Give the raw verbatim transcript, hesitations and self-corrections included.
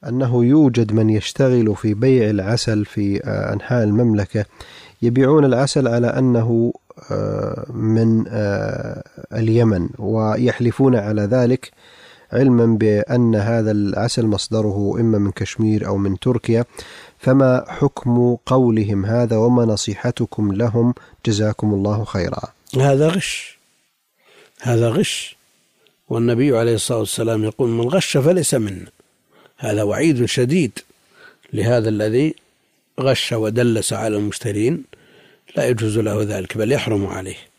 أنه يوجد من يشتغل في بيع العسل في أنحاء المملكة، يبيعون العسل على أنه من اليمن، ويحلفون على ذلك علما بأن هذا العسل مصدره إما من كشمير أو من تركيا. فما حكم قولهم هذا، وما نصيحتكم لهم جزاكم الله خيرا؟ هذا غش، هذا غش، والنبي عليه الصلاة والسلام يقول من غش فليس منا. هذا وعيد شديد لهذا الذي غش ودلس على المشترين، لا يجوز له ذلك بل يحرم عليه.